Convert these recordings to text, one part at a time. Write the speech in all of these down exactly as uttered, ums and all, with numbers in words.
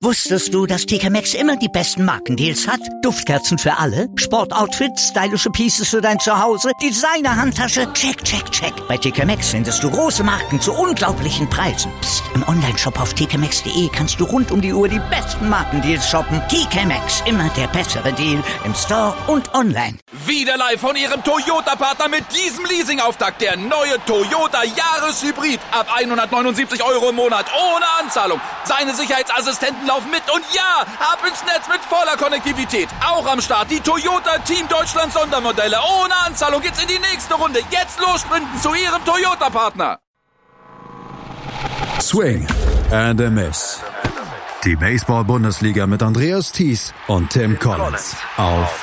Wusstest du, dass T K Maxx immer die besten Markendeals hat? Duftkerzen für alle, Sportoutfits, stylische Pieces für dein Zuhause, Designer-Handtasche, check, check, check. Bei T K Maxx findest du große Marken zu unglaublichen Preisen. Psst. Im Onlineshop auf t k maxx punkt d e kannst du rund um die Uhr die besten Markendeals shoppen. T K Maxx, immer der bessere Deal im Store und online. Wieder live von Ihrem Toyota-Partner mit diesem Leasing-Auftakt. Der neue Toyota Jahreshybrid. Ab hundertneunundsiebzig Euro im Monat ohne Anzahlung. Seine Sicherheitsassistenten laufen mit und ja, ab ins Netz mit voller Konnektivität. Auch am Start die Toyota Team Deutschland Sondermodelle. Ohne Anzahlung geht's in die nächste Runde. Jetzt los sprinten zu Ihrem Toyota-Partner. Swing and a Miss. Die Baseball-Bundesliga mit Andreas Thies und Tim Collins auf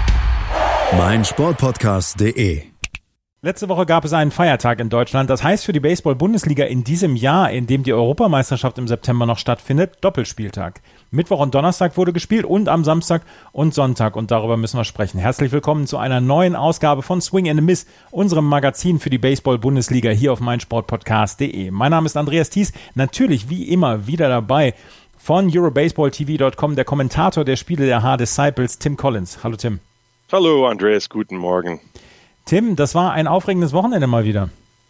meinsportpodcast punkt de. Letzte Woche gab es einen Feiertag in Deutschland. Das heißt für die Baseball-Bundesliga in diesem Jahr, in dem die Europameisterschaft im September noch stattfindet, Doppelspieltag. Mittwoch und Donnerstag wurde gespielt und am Samstag und Sonntag. Und darüber müssen wir sprechen. Herzlich willkommen zu einer neuen Ausgabe von Swing and a Miss, unserem Magazin für die Baseball-Bundesliga hier auf meinsportpodcast punkt de. Mein Name ist Andreas Thies, natürlich wie immer wieder dabei von Eurobaseball T V Punkt com, der Kommentator der Spiele der H-Disciples, Tim Collins. Hallo Tim. Hallo Andreas, guten Morgen. Tim, das war ein aufregendes Wochenende mal wieder.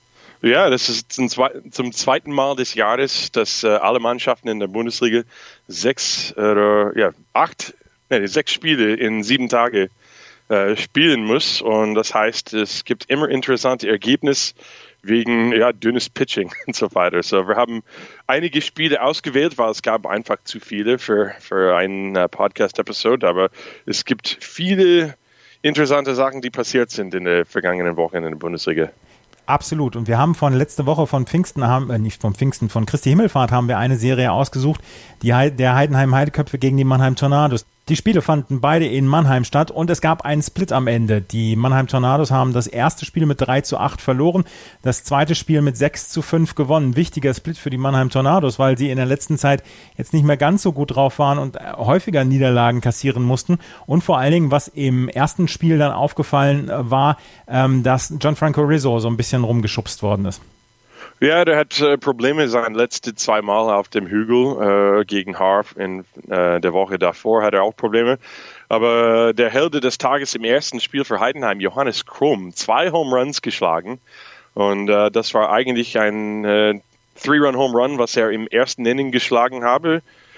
Ja, das ist zum, zwe- zum zweiten Mal des Jahres, dass äh, alle Mannschaften in der Bundesliga sechs oder äh, ja acht, nee, sechs Spiele in sieben Tage äh, spielen muss. Und das heißt, es gibt immer interessante Ergebnisse wegen ja dünnes Pitching und so weiter. So, wir haben einige Spiele ausgewählt, weil es gab einfach zu viele für für einen äh, Podcast-Episode. Aber es gibt viele interessante Sachen, die passiert sind in der vergangenen Woche in der Bundesliga. Absolut. Und wir haben von letzte Woche von Pfingsten, haben, äh, nicht von Pfingsten, von Christi Himmelfahrt haben wir eine Serie ausgesucht, die He- der Heidenheim Heideköpfe gegen die Mannheim Tornados. Die Spiele fanden beide in Mannheim statt und es gab einen Split am Ende. Die Mannheim Tornados haben das erste Spiel mit drei zu acht verloren, das zweite Spiel mit sechs zu fünf gewonnen. Wichtiger Split für die Mannheim Tornados, weil sie in der letzten Zeit jetzt nicht mehr ganz so gut drauf waren und häufiger Niederlagen kassieren mussten. Und vor allen Dingen, was im ersten Spiel dann aufgefallen war, dass Gianfranco Rizzo so ein bisschen rumgeschubst worden ist. Ja, der hat äh, Probleme sein letzte zwei Mal auf dem Hügel äh, gegen Harv. In äh, der Woche davor hat er auch Probleme. Aber der Held des Tages im ersten Spiel für Heidenheim, Johannes Krumm, zwei Home Runs geschlagen. Und äh, das war eigentlich ein äh, Three-Run-Home Run, was er im ersten Inning geschlagen habe.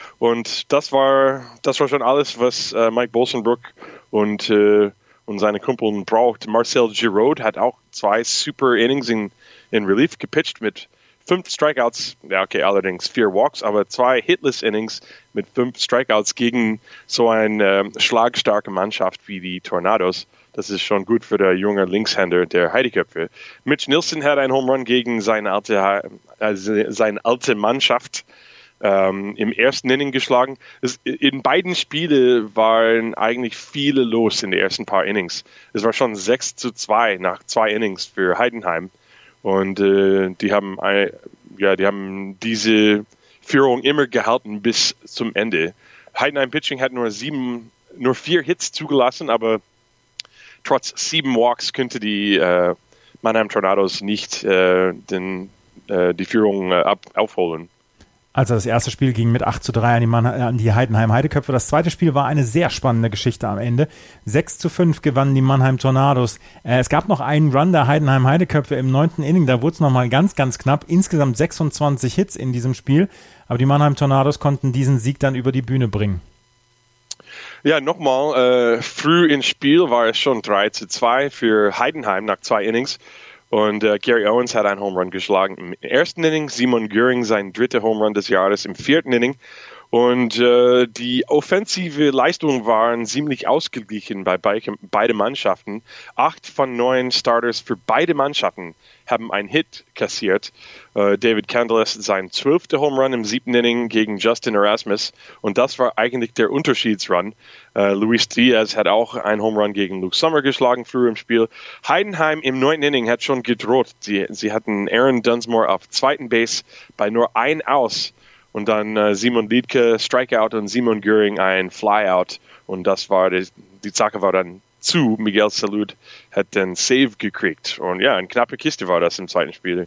Und das war das war schon alles, was äh, Mike Bolsenbrook und, äh, und seine Kumpel braucht. Marcel Giroud hat auch zwei super Innings in in Relief gepitcht mit fünf Strikeouts, ja okay, allerdings vier Walks, aber zwei Hitless-Innings mit fünf Strikeouts gegen so eine äh, schlagstarke Mannschaft wie die Tornados. Das ist schon gut für der junge Linkshänder der Heideköpfe. Mitch Nielsen hat einen Home Run gegen seine alte, äh, seine alte Mannschaft ähm, im ersten Inning geschlagen. Es, in beiden Spielen waren eigentlich viele los in den ersten paar Innings. Es war schon sechs zu zwei nach zwei Innings für Heidenheim. Und äh, die haben ein, ja, die haben diese Führung immer gehalten bis zum Ende. Heidenheim Pitching hat nur sieben, nur vier Hits zugelassen, aber trotz sieben Walks könnte die äh, Mannheim Tornados nicht äh, den, äh, die Führung äh, ab, aufholen. Also das erste Spiel ging mit acht zu drei an die, Mann, an die Heidenheim Heideköpfe. Das zweite Spiel war eine sehr spannende Geschichte am Ende. sechs zu fünf gewannen die Mannheim Tornados. Äh, es gab noch einen Run der Heidenheim Heideköpfe im neunten Inning. Da wurde es nochmal ganz, ganz knapp. Insgesamt sechsundzwanzig Hits in diesem Spiel. Aber die Mannheim Tornados konnten diesen Sieg dann über die Bühne bringen. Ja, nochmal. Äh, früh ins Spiel war es schon drei zu zwei für Heidenheim nach zwei Innings. Und äh, Gary Owens hat einen Home Run geschlagen im ersten Inning, Simon Göring sein dritter Home Run des Jahres im vierten Inning. Und äh, die offensive Leistungen waren ziemlich ausgeglichen bei beide, beide Mannschaften. Acht von neun Starters für beide Mannschaften haben einen Hit kassiert. Äh, David Candelas sein zwölfter Home Run im siebten Inning gegen Justin Erasmus. Und das war eigentlich der Unterschiedsrun. Äh, Luis Diaz hat auch einen Home Run gegen Luke Sommer geschlagen früher im Spiel. Heidenheim im neunten Inning hat schon gedroht. Sie, sie hatten Aaron Dunsmore auf zweiten Base bei nur ein Aus. Und dann äh, Simon Liedke Strikeout und Simon Göring ein Flyout. Und das war, die, die Sache war dann zu. Miguel Salud hat den Save gekriegt. Und ja, eine knappe Kiste war das im zweiten Spiel.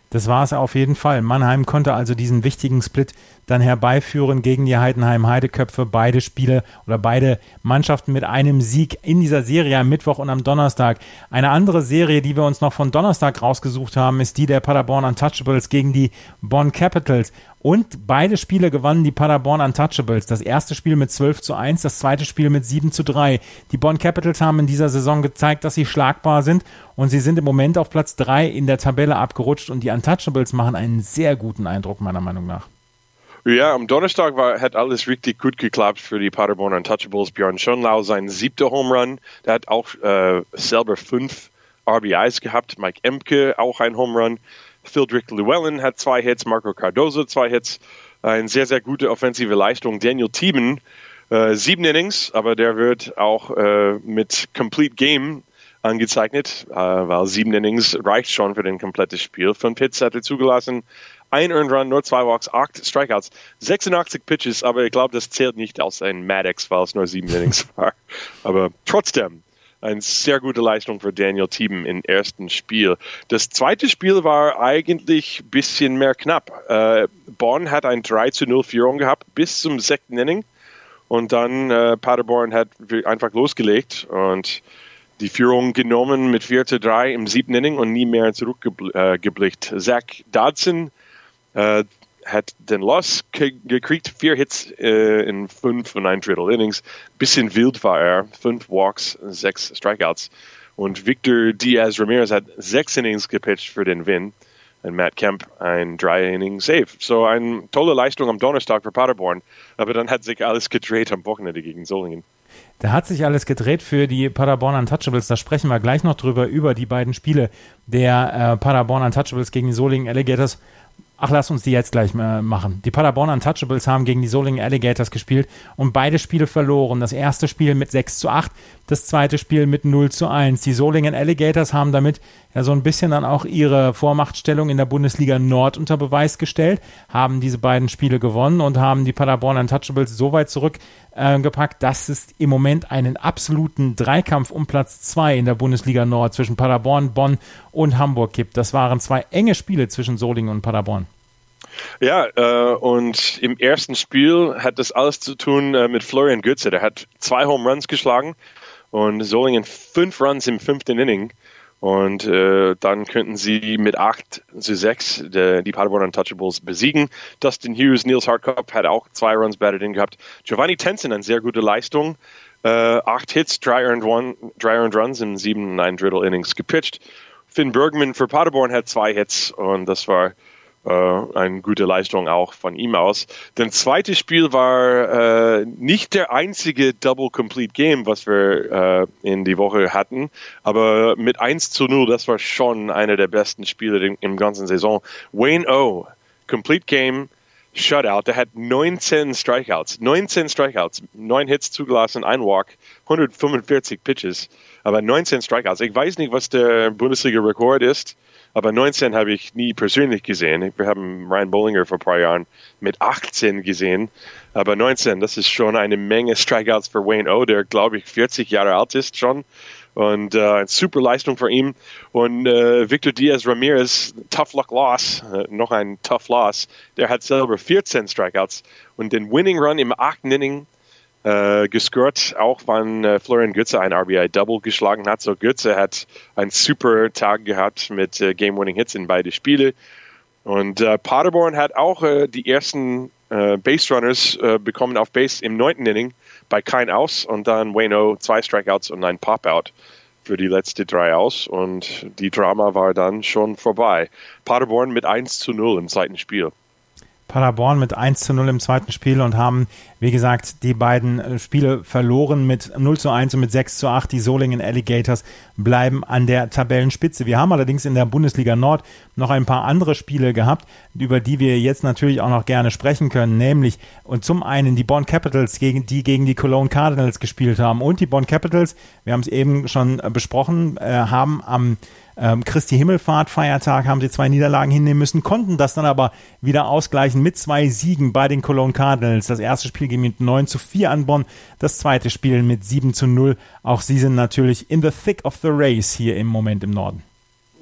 Das war es auf jeden Fall. Mannheim konnte also diesen wichtigen Split dann herbeiführen gegen die Heidenheim Heideköpfe. Beide Spiele oder beide Mannschaften mit einem Sieg in dieser Serie am Mittwoch und am Donnerstag. Eine andere Serie, die wir uns noch von Donnerstag rausgesucht haben, ist die der Paderborn Untouchables gegen die Bonn Capitals. Und beide Spiele gewannen die Paderborn Untouchables. Das erste Spiel mit zwölf zu eins, das zweite Spiel mit sieben zu drei. Die Bonn Capitals haben in dieser Saison gezeigt, dass sie schlagbar sind und sie sind im Moment auf Platz drei in der Tabelle abgerutscht und die Untouchables machen einen sehr guten Eindruck, meiner Meinung nach. Ja, am Donnerstag war, hat alles richtig gut geklappt für die Paderborn Untouchables. Björn Schönlau, sein siebter Home Run, der hat auch äh, selber fünf R B Is gehabt. Mike Emke auch ein Home Run. Fildrick Llewellyn hat zwei Hits, Marco Cardozo zwei Hits. Eine sehr, sehr gute offensive Leistung. Daniel Thieben, äh, sieben Innings, aber der wird auch äh, mit Complete Game angezeichnet, äh, weil sieben Innings reicht schon für den komplettes Spiel. Fünf Hits hat er zugelassen, ein Earned Run, nur zwei Walks, acht Strikeouts, sechsundachtzig Pitches, aber ich glaube, das zählt nicht als ein Maddox, weil es nur sieben Innings war. Aber trotzdem, eine sehr gute Leistung für Daniel Thieben im ersten Spiel. Das zweite Spiel war eigentlich ein bisschen mehr knapp. Äh, Bonn hat ein drei zu null Führung gehabt bis zum sechsten Inning und dann äh, Paderborn hat einfach losgelegt und die Führung genommen mit vier zu drei im siebten Inning und nie mehr zurückgeblickt. Äh, Zach Dodson äh, hat den Loss ge- gekriegt, vier Hits äh, in fünf und ein Drittel Innings. Bisschen wild war er, fünf Walks, sechs Strikeouts. Und Victor Diaz Ramirez hat sechs Innings gepitcht für den Win. Und Matt Kemp ein drei Inning Save. So eine tolle Leistung am Donnerstag für Paderborn. Aber dann hat sich alles gedreht am Wochenende gegen Solingen. Da hat sich alles gedreht für die Paderborn Untouchables. Da sprechen wir gleich noch drüber, über die beiden Spiele der äh, Paderborn Untouchables gegen die Solingen Alligators. Ach, lass uns die jetzt gleich äh, machen. Die Paderborn Untouchables haben gegen die Solingen Alligators gespielt und beide Spiele verloren. Das erste Spiel mit sechs zu acht, das zweite Spiel mit null zu eins. Die Solingen Alligators haben damit ja so ein bisschen dann auch ihre Vormachtstellung in der Bundesliga Nord unter Beweis gestellt, haben diese beiden Spiele gewonnen und haben die Paderborn Untouchables so weit zurückgepackt, äh, dass es im Moment einen absoluten Dreikampf um Platz zwei in der Bundesliga Nord zwischen Paderborn, Bonn und Hamburg gibt. Das waren zwei enge Spiele zwischen Solingen und Paderborn. Ja, äh, und im ersten Spiel hat das alles zu tun äh, mit Florian Götze. Der hat zwei Home Runs geschlagen und Solingen fünf Runs im fünften Inning. Und äh, dann könnten sie mit acht zu sechs de, die Paderborn Untouchables besiegen. Dustin Hughes, Niels Hartkopp hat auch zwei Runs batted in gehabt. Giovanni Tensen, eine sehr gute Leistung. Äh, acht Hits, drei earned, one, drei earned Runs in sieben und ein Drittel Innings gepitcht. Finn Bergman für Paderborn hat zwei Hits und das war Uh, eine gute Leistung auch von ihm aus. Das zweite Spiel war uh, nicht der einzige Double Complete Game, was wir uh, in die Woche hatten, aber mit eins zu null, das war schon einer der besten Spiele im, im ganzen Saison. Wayne O, Complete Game, Shutout, der hat neunzehn Strikeouts, neunzehn Strikeouts, neun Hits zugelassen, ein Walk, hundertfünfundvierzig Pitches, aber neunzehn Strikeouts. Ich weiß nicht, was der Bundesliga-Rekord ist, aber neunzehn habe ich nie persönlich gesehen. Wir haben Ryan Bollinger vor ein paar Jahren mit achtzehn gesehen. Aber neunzehn, das ist schon eine Menge Strikeouts für Wayne O, der, glaube ich, vierzig Jahre alt ist schon. Und äh, eine super Leistung für ihn. Und äh, Victor Diaz Ramirez, Tough Luck Loss, äh, noch ein Tough Loss. Der hat selber vierzehn Strikeouts. Und den Winning Run im achten Inning Äh, gescored, auch wann äh, Florian Götze ein R B I-Double geschlagen hat. So Götze hat einen super Tag gehabt mit äh, Game-Winning-Hits in beide Spiele. Und äh, Paderborn hat auch äh, die ersten äh, Base-Runners äh, bekommen auf Base im neunten Inning bei kein Aus und dann Wayne O, zwei Strikeouts und ein Pop-Out für die letzte drei aus und die Drama war dann schon vorbei. Paderborn mit eins zu null im zweiten Spiel. Paderborn mit eins zu null im zweiten Spiel und haben, wie gesagt, die beiden Spiele verloren mit null zu eins und mit sechs zu acht. Die Solingen Alligators bleiben an der Tabellenspitze. Wir haben allerdings in der Bundesliga Nord noch ein paar andere Spiele gehabt, über die wir jetzt natürlich auch noch gerne sprechen können, nämlich und zum einen die Bonn Capitals, gegen, die gegen die Cologne Cardinals gespielt haben. Und die Bonn Capitals, wir haben es eben schon besprochen, äh, haben am Ähm, Christi Himmelfahrt Feiertag haben sie zwei Niederlagen hinnehmen müssen, konnten das dann aber wieder ausgleichen mit zwei Siegen bei den Cologne Cardinals. Das erste Spiel ging mit neun zu vier an Bonn, das zweite Spiel mit sieben zu null. Auch sie sind natürlich in the thick of the race hier im Moment im Norden.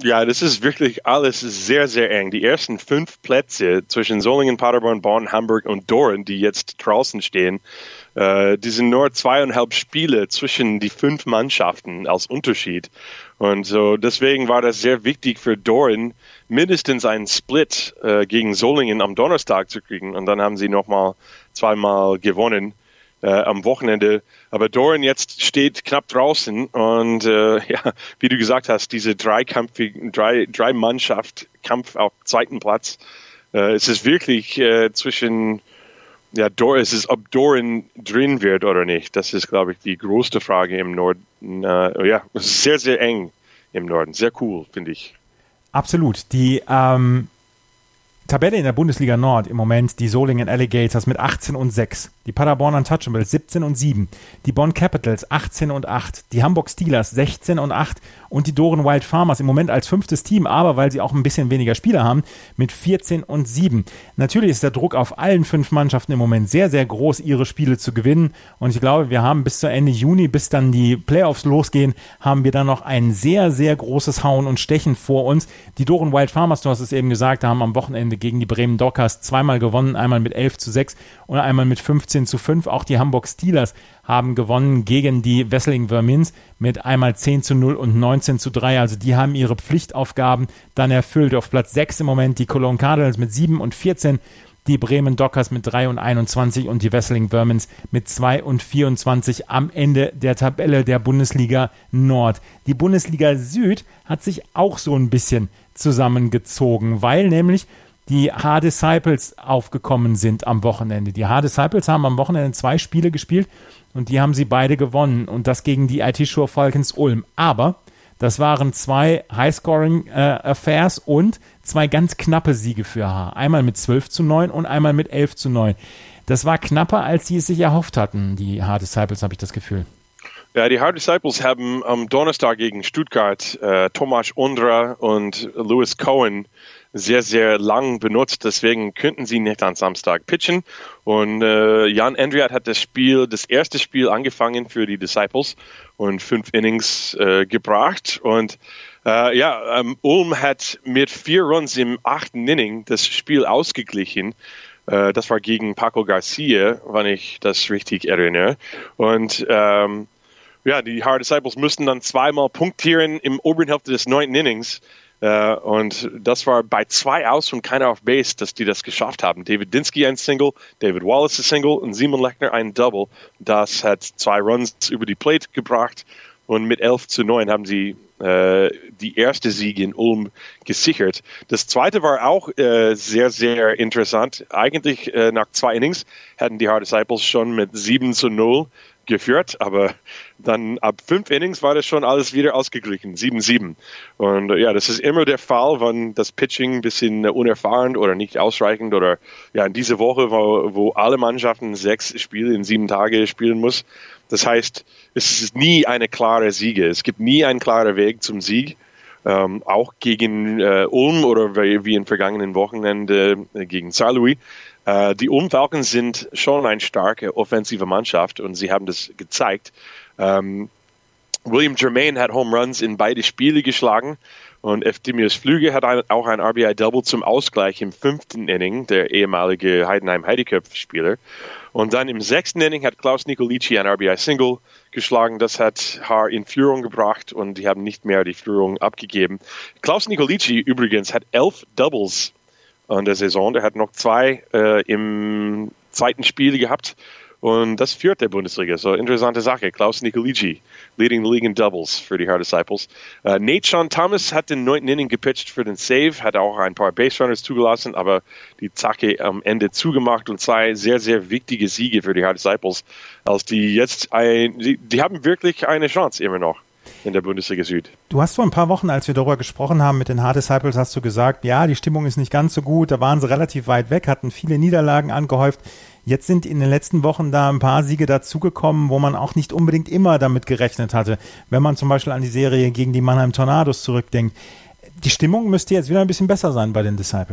Ja, das ist wirklich alles sehr, sehr eng. Die ersten fünf Plätze zwischen Solingen, Paderborn, Bonn, Hamburg und Doren, die jetzt draußen stehen, äh, die sind nur zweieinhalb Spiele zwischen die fünf Mannschaften als Unterschied. Und so deswegen war das sehr wichtig für Doren, mindestens einen Split äh, gegen Solingen am Donnerstag zu kriegen. Und dann haben sie nochmal zweimal gewonnen äh, am Wochenende. Aber Doren jetzt steht knapp draußen und äh, ja, wie du gesagt hast, diese Dreikampf, drei, drei Mannschaft Kampf auf zweiten Platz. Äh, es ist wirklich äh, zwischen ja, Dor- es ist, ob Doren drin wird oder nicht. Das ist, glaube ich, die größte Frage im Norden. Äh, ja, es ist sehr, sehr eng im Norden. Sehr cool, finde ich. Absolut. Die ähm, Tabelle in der Bundesliga Nord im Moment, die Solingen Alligators mit achtzehn und sechs, die Paderborn Untouchables siebzehn und sieben, die Bonn Capitals achtzehn und acht, die Hamburg Steelers sechzehn und acht und die Doren Wild Farmers im Moment als fünftes Team, aber weil sie auch ein bisschen weniger Spieler haben, mit vierzehn und sieben. Natürlich ist der Druck auf allen fünf Mannschaften im Moment sehr, sehr groß, ihre Spiele zu gewinnen, und ich glaube, wir haben bis zu Ende Juni, bis dann die Playoffs losgehen, haben wir dann noch ein sehr, sehr großes Hauen und Stechen vor uns. Die Doren Wild Farmers, du hast es eben gesagt, haben am Wochenende gegen die Bremen Dockers zweimal gewonnen, einmal mit elf zu sechs und einmal mit fünfzehn zu fünf. Auch die Hamburg Steelers haben gewonnen gegen die Wesseling Vermins mit einmal zehn zu null und neunzehn zu drei. Also die haben ihre Pflichtaufgaben dann erfüllt. Auf Platz sechs im Moment die Cologne Cardinals mit sieben und vierzehn, die Bremen Dockers mit drei und einundzwanzig und die Wesseling Vermins mit zwei und vierundzwanzig am Ende der Tabelle der Bundesliga Nord. Die Bundesliga Süd hat sich auch so ein bisschen zusammengezogen, weil nämlich die H-Disciples aufgekommen sind am Wochenende. Die H-Disciples haben am Wochenende zwei Spiele gespielt und die haben sie beide gewonnen, und das gegen die I T-Shore Falcons Ulm. Aber das waren zwei High-Scoring-Affairs äh, und zwei ganz knappe Siege für H. Einmal mit zwölf zu neun und einmal mit elf zu neun. Das war knapper, als sie es sich erhofft hatten, die H-Disciples, habe ich das Gefühl. Ja, die Hard Disciples haben am Donnerstag gegen Stuttgart äh, Tomasz Undra und Lewis Cohen sehr, sehr lang benutzt. Deswegen könnten sie nicht am Samstag pitchen. Und äh, Jan Andriat hat das Spiel, das erste Spiel angefangen für die Disciples und fünf Innings äh, gebracht. Und äh, ja, ähm, Ulm hat mit vier Runs im achten Inning das Spiel ausgeglichen. Äh, das war gegen Paco Garcia, wenn ich das richtig erinnere. Und ähm, ja, die Hard Disciples mussten dann zweimal punktieren im oberen Hälfte des neunten Innings. Uh, und das war bei zwei Aus und keiner auf Base, dass die das geschafft haben. David Dinsky ein Single, David Wallace ein Single und Simon Lechner ein Double. Das hat zwei Runs über die Plate gebracht, und mit elf zu neun haben sie uh, die erste Sieg in Ulm gesichert. Das zweite war auch uh, sehr, sehr interessant. Eigentlich uh, nach zwei Innings hatten die Hard Disciples schon mit sieben zu null geführt, aber dann ab fünf Innings war das schon alles wieder ausgeglichen, sieben sieben. Und ja, das ist immer der Fall, wenn das Pitching ein bisschen unerfahren oder nicht ausreichend oder ja, in dieser Woche, wo, wo alle Mannschaften sechs Spiele in sieben Tage spielen muss. Das heißt, es ist nie eine klare Siege. Es gibt nie einen klaren Weg zum Sieg. Ähm, auch gegen äh, Ulm oder wie, wie im vergangenen Wochenende äh, gegen Saint Louis. Uh, die Ulm Falcons sind schon eine starke offensive Mannschaft und sie haben das gezeigt. Um, William Germain hat Home Runs in beide Spiele geschlagen und Eftimius Flüge hat ein, auch ein R B I-Double zum Ausgleich im fünften Inning, der ehemalige Heidenheim-Heideköpf-Spieler. Und dann im sechsten Inning hat Klaus Nicolici ein R B I-Single geschlagen. Das hat Haar in Führung gebracht und die haben nicht mehr die Führung abgegeben. Klaus Nicolici übrigens hat elf Doubles an der Saison. Der hat noch zwei äh, im zweiten Spiel gehabt und das führt der Bundesliga. So interessante Sache. Klaus Nicolici, leading the league in Doubles für die Hard Disciples. Uh, Nate Sean Thomas hat den neunten Inning gepitcht für den Save, hat auch ein paar Base Runners zugelassen, aber die Zacke am Ende zugemacht und zwei sehr, sehr wichtige Siege für die Hard Disciples, als die jetzt ein, die, die haben wirklich eine Chance immer noch in der Bundesliga Süd. Du hast vor ein paar Wochen, als wir darüber gesprochen haben mit den Hard Disciples, hast du gesagt, ja, die Stimmung ist nicht ganz so gut, da waren sie relativ weit weg, hatten viele Niederlagen angehäuft. Jetzt sind in den letzten Wochen da ein paar Siege dazugekommen, wo man auch nicht unbedingt immer damit gerechnet hatte. Wenn man zum Beispiel an die Serie gegen die Mannheim Tornados zurückdenkt. Die Stimmung müsste jetzt wieder ein bisschen besser sein bei den Disciples.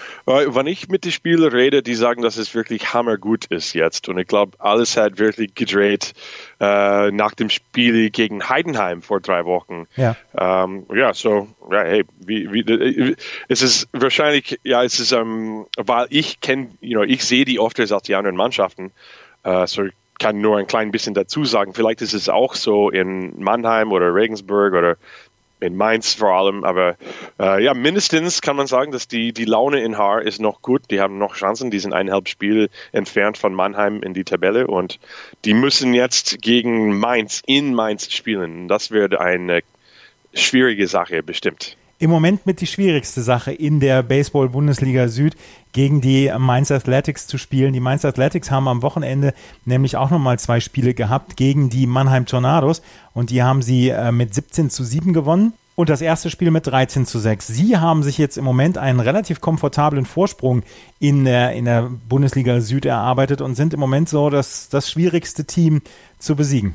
Wenn ich mit den Spielern rede, die sagen, dass es wirklich hammergut ist jetzt. Und ich glaube, alles hat wirklich gedreht äh, nach dem Spiel gegen Heidenheim vor drei Wochen. Ja, ähm, ja so, ja, hey, wie, wie, es ist wahrscheinlich, ja, es ist, ähm, weil ich kenne, you know, ich sehe die oft als die anderen Mannschaften. Äh, so ich kann nur ein klein bisschen dazu sagen. Vielleicht ist es auch so in Mannheim oder Regensburg oder in Mainz vor allem, aber äh, ja, mindestens kann man sagen, dass die, die Laune in Haar ist noch gut. Die haben noch Chancen, die sind eineinhalb Spiele entfernt von Mannheim in die Tabelle und die müssen jetzt gegen Mainz in Mainz spielen. Das wird eine schwierige Sache bestimmt. Im Moment mit die schwierigste Sache in der Baseball-Bundesliga Süd gegen die Mainz Athletics zu spielen. Die Mainz Athletics haben am Wochenende nämlich auch nochmal zwei Spiele gehabt gegen die Mannheim Tornados und die haben sie äh, mit siebzehn zu sieben gewonnen und das erste Spiel mit dreizehn zu sechs. Sie haben sich jetzt im Moment einen relativ komfortablen Vorsprung in der, in der Bundesliga Süd erarbeitet und sind im Moment so das, das schwierigste Team zu besiegen.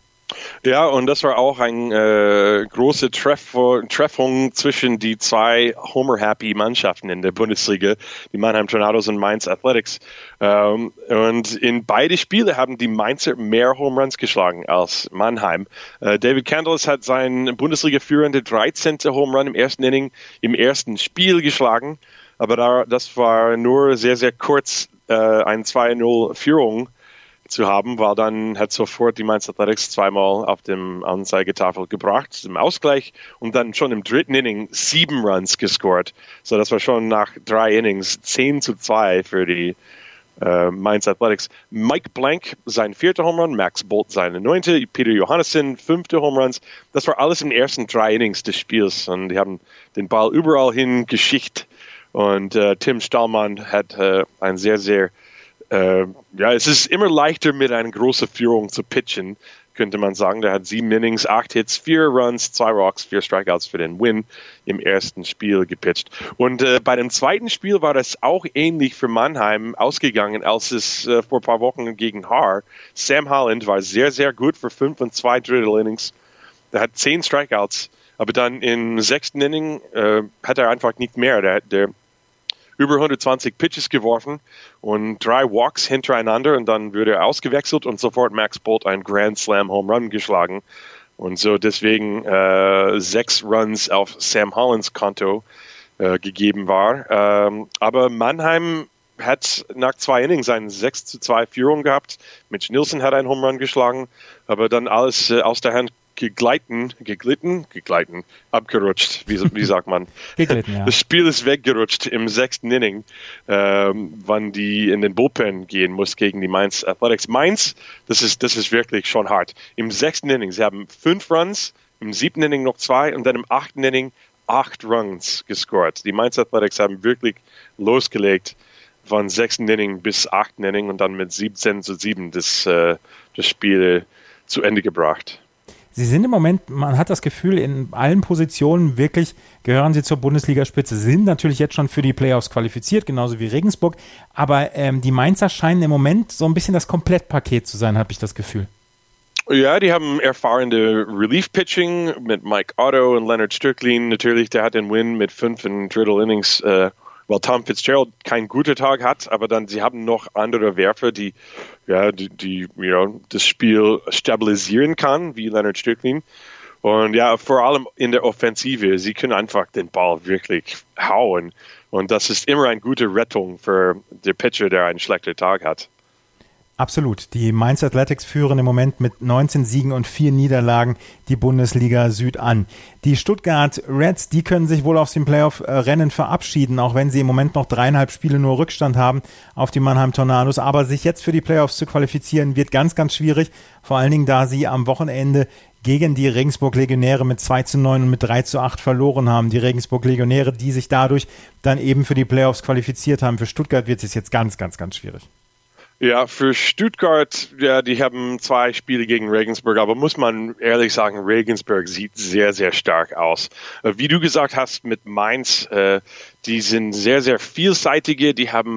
Ja, und das war auch eine äh, große Treff Treffung zwischen die zwei Homer-Happy Mannschaften in der Bundesliga, die Mannheim Tornados und Mainz Athletics. Ähm, und in beide Spiele haben die Mainzer mehr Home Runs geschlagen als Mannheim. Äh, David Candles hat seinen Bundesliga-führende dreizehnte Home Run im ersten Inning im ersten Spiel geschlagen, aber da, das war nur sehr, sehr kurz äh, eine zwei null Führung zu haben, weil dann hat sofort die Mainz Athletics zweimal auf dem Anzeigetafel gebracht, zum Ausgleich und dann schon im dritten Inning sieben Runs gescored. So, das war schon nach drei Innings zehn zu zwei für die äh, Mainz Athletics. Mike Blank, sein vierter Home Run, Max Bolt seine neunte, Peter Johannesson, fünfte Home Runs. Das war alles in den ersten drei Innings des Spiels und die haben den Ball überall hin geschickt und äh, Tim Stahlmann hat äh, ein sehr, sehr Äh, ja, es ist immer leichter, mit einer großen Führung zu pitchen, könnte man sagen. Der hat sieben Innings, acht Hits, vier Runs, zwei Walks, vier Strikeouts für den Win im ersten Spiel gepitcht. Und äh, bei dem zweiten Spiel war das auch ähnlich für Mannheim ausgegangen, als es äh, vor ein paar Wochen gegen Haar. Sam Holland war sehr, sehr gut für fünf und zwei Drittel Innings. Er hat zehn Strikeouts, aber dann im sechsten Inning äh, hat er einfach nicht mehr. Der, der über hundertzwanzig Pitches geworfen und drei Walks hintereinander und dann wurde er ausgewechselt und sofort Max Bolt ein Grand Slam Home Run geschlagen und so deswegen äh, sechs Runs auf Sam Hollands Konto äh, gegeben war. Ähm, aber Mannheim hat nach zwei Innings eine sechs zu zwei Führung gehabt. Mitch Nielsen hat einen Home Run geschlagen, aber dann alles äh, aus der Hand geglitten, geglitten, gegleiten, abgerutscht, wie, wie sagt man? Geglitten, ja. Das Spiel ist weggerutscht im sechsten Inning, ähm, wann die in den Bullpen gehen muss gegen die Mainz Athletics. Mainz, das ist, das ist wirklich schon hart. Im sechsten Inning, sie haben fünf Runs, im siebten Inning noch zwei und dann im achten Inning acht Runs gescored. Die Mainz Athletics haben wirklich losgelegt von sechsten Inning bis achten Inning und dann mit siebzehn zu sieben das, äh, das Spiel zu Ende gebracht. Sie sind im Moment, man hat das Gefühl, in allen Positionen wirklich gehören sie zur Bundesligaspitze. Sie sind natürlich jetzt schon für die Playoffs qualifiziert, genauso wie Regensburg. Aber ähm, die Mainzer scheinen im Moment so ein bisschen das Komplettpaket zu sein, habe ich das Gefühl. Ja, die haben erfahrene Relief-Pitching mit Mike Otto und Leonard Stöcklin. Natürlich, der hat den Win mit fünf in Drittel Innings, äh, weil Tom Fitzgerald keinen guten Tag hat, aber dann sie haben noch andere Werfer, die ja die, die you know, das Spiel stabilisieren kann, wie Leonard Stöcklin. Und ja, vor allem in der Offensive, sie können einfach den Ball wirklich hauen. Und das ist immer eine gute Rettung für den Pitcher, der einen schlechten Tag hat. Absolut. Die Mainz Athletics führen im Moment mit neunzehn Siegen und vier Niederlagen die Bundesliga Süd an. Die Stuttgart Reds, die können sich wohl aus dem Playoff-Rennen verabschieden, auch wenn sie im Moment noch dreieinhalb Spiele nur Rückstand haben auf die Mannheim Tornados. Aber sich jetzt für die Playoffs zu qualifizieren, wird ganz, ganz schwierig. Vor allen Dingen, da sie am Wochenende gegen die Regensburg Legionäre mit zwei zu neun und mit drei zu acht verloren haben. Die Regensburg Legionäre, die sich dadurch dann eben für die Playoffs qualifiziert haben. Für Stuttgart wird es jetzt ganz, ganz, ganz schwierig. Ja, für Stuttgart, ja, die haben zwei Spiele gegen Regensburg, aber muss man ehrlich sagen, Regensburg sieht sehr, sehr stark aus. Wie du gesagt hast mit Mainz, äh, die sind sehr, sehr vielseitige, die haben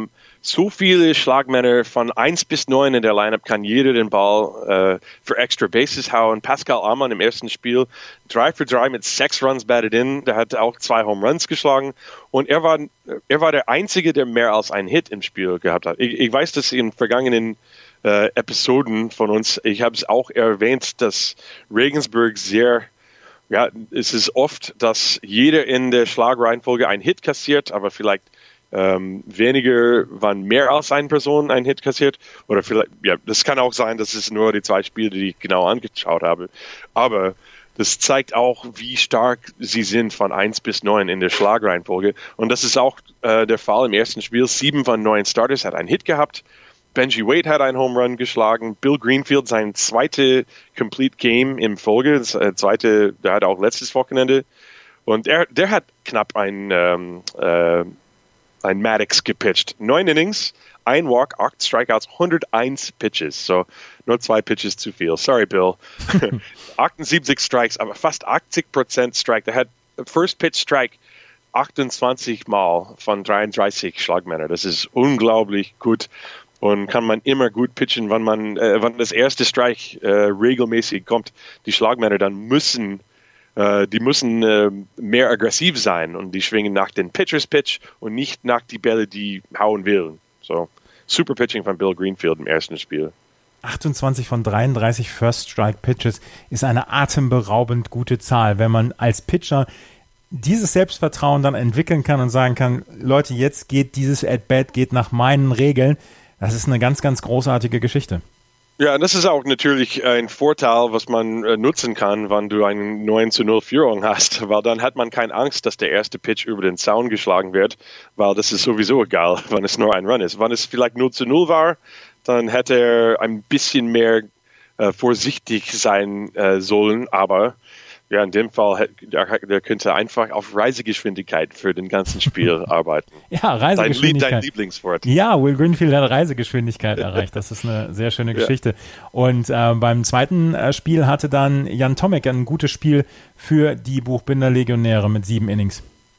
so viele Schlagmänner von eins bis neun in der Lineup kann jeder den Ball äh, für extra Bases hauen. Pascal Amann im ersten Spiel drei für drei mit sechs Runs batted in. Der hat auch zwei Home Runs geschlagen und er war er war der Einzige, der mehr als einen Hit im Spiel gehabt hat. Ich, ich weiß, dass in vergangenen äh, Episoden von uns, ich habe es auch erwähnt, dass Regensburg sehr ja, es ist oft, dass jeder in der Schlagreihenfolge einen Hit kassiert, aber vielleicht Ähm, weniger, wann mehr als eine Person einen Hit kassiert. Oder vielleicht, ja, das kann auch sein, dass es nur die zwei Spiele, die ich genau angeschaut habe. Aber das zeigt auch, wie stark sie sind von eins bis neun in der Schlagreihenfolge. Und das ist auch äh, der Fall im ersten Spiel. Sieben von neun Starters hat einen Hit gehabt. Benji Wade hat einen Home Run geschlagen. Bill Greenfield sein zweite Complete Game im Folge. Das äh, zweite, der hat auch letztes Wochenende. Und er, der hat knapp ein ähm, äh, ein Maddox gepitcht. Neun Innings, ein Walk, acht Strikeouts, hunderteins Pitches. So, nur zwei Pitches zu viel. Sorry, Bill. achtundsiebzig Strikes, aber fast achtzig Prozent Strike. Der hat First Pitch Strike achtundzwanzig Mal von dreiunddreißig Schlagmänner. Das ist unglaublich gut und kann man immer gut pitchen, wenn man, äh, wenn das erste Strike äh, regelmäßig kommt. Die Schlagmänner dann müssen Die müssen äh, mehr aggressiv sein und die schwingen nach den Pitchers Pitch und nicht nach die Bälle, die hauen will. So, super Pitching von Bill Greenfield im ersten Spiel. achtundzwanzig von dreiunddreißig First Strike Pitches ist eine atemberaubend gute Zahl, wenn man als Pitcher dieses Selbstvertrauen dann entwickeln kann und sagen kann, Leute, jetzt geht dieses At-Bat geht nach meinen Regeln. Das ist eine ganz, ganz großartige Geschichte. Ja, das ist auch natürlich ein Vorteil, was man äh, nutzen kann, wenn du eine neun zu null Führung hast, weil dann hat man keine Angst, dass der erste Pitch über den Zaun geschlagen wird, weil das ist sowieso egal, wenn es nur ein Run ist. Wenn es vielleicht null zu null war, dann hätte er ein bisschen mehr äh, vorsichtig sein äh, sollen, aber ja, in dem Fall, der, der könnte einfach auf Reisegeschwindigkeit für den ganzen Spiel arbeiten. Ja, Reisegeschwindigkeit. Dein, dein Lieblingswort. Ja, Will Greenfield hat Reisegeschwindigkeit erreicht. Das ist eine sehr schöne Geschichte. Ja. Und äh, beim zweiten äh, Spiel hatte dann Jan Tomek ein gutes Spiel für die Buchbinder Legionäre mit sieben Innings.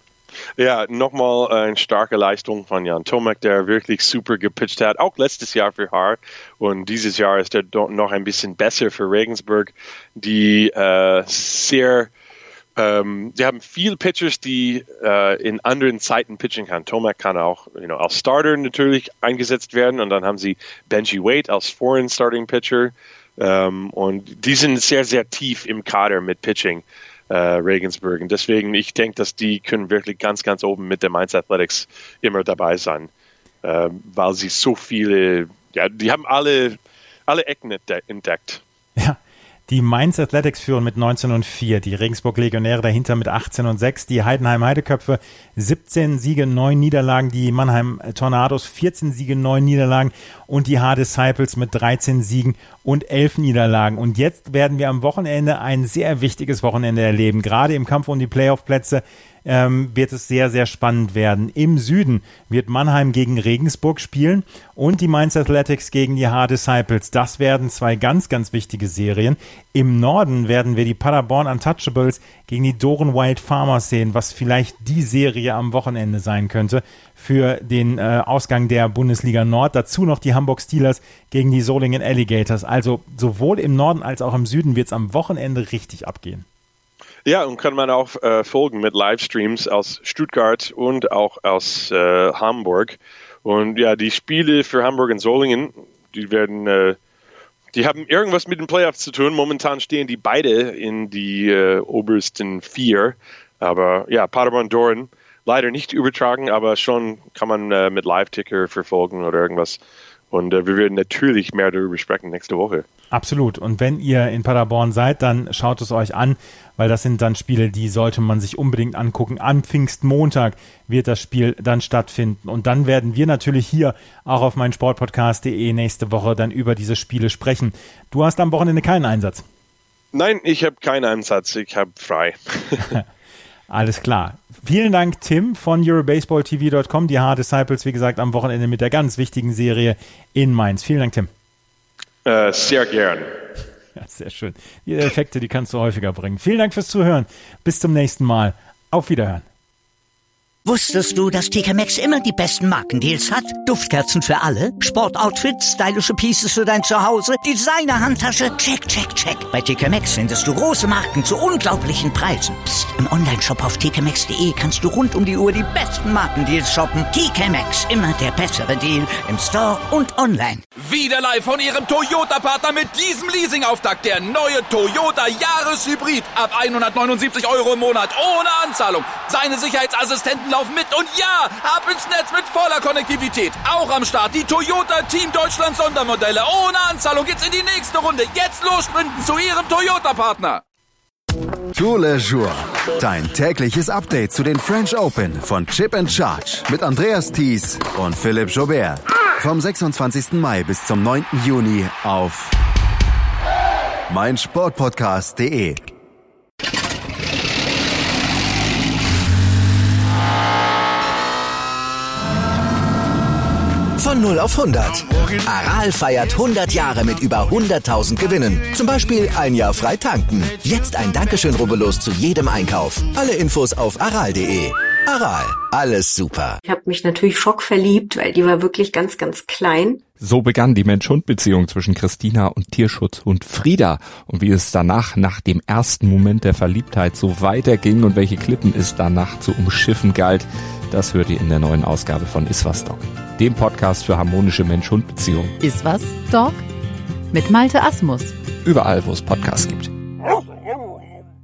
Ja, nochmal eine starke Leistung von Jan Tomek, der wirklich super gepitcht hat, auch letztes Jahr für Haar. Und dieses Jahr ist er noch ein bisschen besser für Regensburg, die äh, sehr, ähm, die haben viele Pitchers, die äh, in anderen Zeiten pitchen kann. Tomek kann auch you know, als Starter natürlich eingesetzt werden und dann haben sie Benji Wade als Foreign Starting Pitcher. Ähm, und die sind sehr, sehr tief im Kader mit Pitching. Uh, Regensburg. Und deswegen, ich denke, dass die können wirklich ganz, ganz oben mit der Mainz Athletics immer dabei sein, uh, weil sie so viele, ja, die haben alle, alle Ecken entdeckt. Ja, die Mainz Athletics führen mit neunzehn und vier, die Regensburg Legionäre dahinter mit achtzehn und sechs, die Heidenheim Heideköpfe siebzehn Siege, neun Niederlagen, die Mannheim Tornados vierzehn Siege, neun Niederlagen und die H Disciples mit dreizehn Siegen und elf Niederlagen. Und jetzt werden wir am Wochenende ein sehr wichtiges Wochenende erleben. Gerade im Kampf um die Playoff-Plätze ähm, wird es sehr, sehr spannend werden. Im Süden wird Mannheim gegen Regensburg spielen und die Mainz Athletics gegen die H Disciples. Das werden zwei ganz, ganz wichtige Serien. Im Norden werden wir die Paderborn Untouchables gegen die Doren Wild Farmers sehen, was vielleicht die Serie am Wochenende sein könnte für den äh, Ausgang der Bundesliga Nord. Dazu noch die Hamburg Steelers gegen die Solingen Alligators. Also sowohl im Norden als auch im Süden wird es am Wochenende richtig abgehen. Ja, und kann man auch äh, folgen mit Livestreams aus Stuttgart und auch aus äh, Hamburg. Und ja, die Spiele für Hamburg und Solingen, die werden, äh, die haben irgendwas mit den Playoffs zu tun. Momentan stehen die beide in die äh, obersten vier. Aber ja, Paderborn Doren leider nicht übertragen, aber schon kann man äh, mit Live-Ticker verfolgen oder irgendwas. Und äh, wir werden natürlich mehr darüber sprechen nächste Woche. Absolut. Und wenn ihr in Paderborn seid, dann schaut es euch an, weil das sind dann Spiele, die sollte man sich unbedingt angucken. Am Pfingstmontag wird das Spiel dann stattfinden. Und dann werden wir natürlich hier auch auf meinsportpodcast punkt de nächste Woche dann über diese Spiele sprechen. Du hast am Wochenende keinen Einsatz? Nein, ich habe keinen Einsatz. Ich habe frei. Alles klar. Vielen Dank, Tim von Eurobaseball T V Punkt com. Die H Disciples, wie gesagt, am Wochenende mit der ganz wichtigen Serie in Mainz. Vielen Dank, Tim. Uh, sehr gern. Ja, sehr schön. Die Effekte, die kannst du häufiger bringen. Vielen Dank fürs Zuhören. Bis zum nächsten Mal. Auf Wiederhören. Wusstest du, dass T K Maxx immer die besten Markendeals hat? Duftkerzen für alle, Sportoutfits, stylische Pieces für dein Zuhause, Designer-Handtasche, check, check, check. Bei T K Maxx findest du große Marken zu unglaublichen Preisen. Psst. Im Onlineshop auf t k maxx punkt d e kannst du rund um die Uhr die besten Markendeals shoppen. T K Maxx, immer der bessere Deal im Store und online. Wieder live von Ihrem Toyota-Partner mit diesem Leasing-Auftakt. Der neue Toyota Jahreshybrid. Ab hundertneunundsiebzig Euro im Monat ohne Anzahlung. Seine Sicherheitsassistenten laufen mit und ja, ab ins Netz mit voller Konnektivität. Auch am Start die Toyota Team Deutschland Sondermodelle. Ohne Anzahlung geht's in die nächste Runde. Jetzt los sprinten zu Ihrem Toyota-Partner. Tour Le Jour. Dein tägliches Update zu den French Open von Chip and Charge mit Andreas Thies und Philipp Joubert. Vom sechsundzwanzigsten Mai bis zum neunten Juni auf meinsportpodcast punkt de. Von null auf hundert. Aral feiert hundert Jahre mit über hunderttausend Gewinnen. Zum Beispiel ein Jahr frei tanken. Jetzt ein Dankeschön, rubbellos zu jedem Einkauf. Alle Infos auf aral punkt de. Aral, alles super. Ich habe mich natürlich schockverliebt, weil die war wirklich ganz, ganz klein. So begann die Mensch-Hund-Beziehung zwischen Christina und Tierschutzhund Frieda. Und wie es danach, nach dem ersten Moment der Verliebtheit, so weiterging und welche Klippen es danach zu umschiffen galt, das hört ihr in der neuen Ausgabe von Iswas Dog, dem Podcast für harmonische Mensch-Hund-Beziehungen. Iswas Dog mit Malte Asmus. Überall, wo es Podcasts gibt.